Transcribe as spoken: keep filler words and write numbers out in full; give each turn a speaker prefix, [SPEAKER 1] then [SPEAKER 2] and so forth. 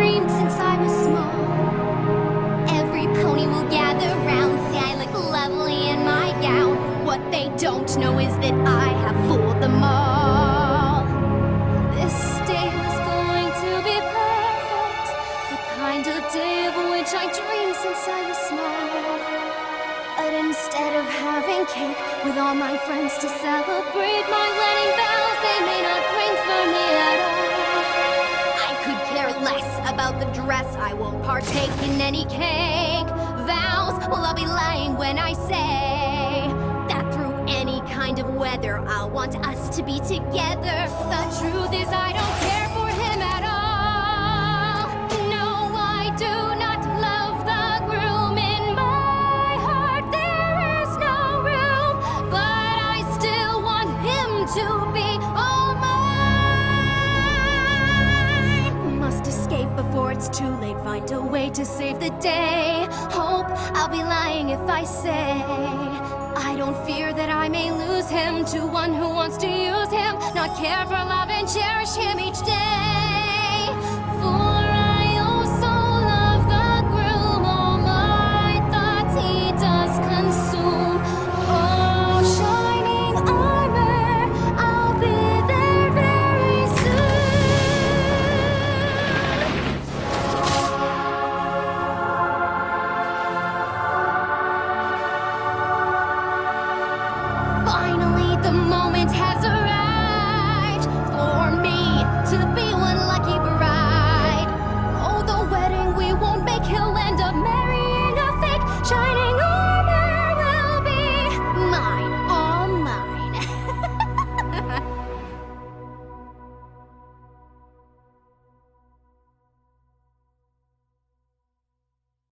[SPEAKER 1] dreamed since I was small. Every pony will gather round, say I look lovely in my gown. What they don't know is that I have fooled them all. This day was going to be perfect, the kind of day of which I dreamed since I was small. But instead of having cake with all my friends to celebrate my wedding vows, they may not bring for me at all. I could care less about the dress, I won't partake in any cake vows. Well, I'll be lying when I say that through any kind of weather I'll want us to be together. The truth is I don't care for him at all. No, I do not love the groom. In my heart there is no room, but I still want him to be all mine. Must escape before it's too late, find a way to save the day. Hope I'll be lying if I say I don't fear that I may lose him to one who wants to use him, not care for love and cherish him each day.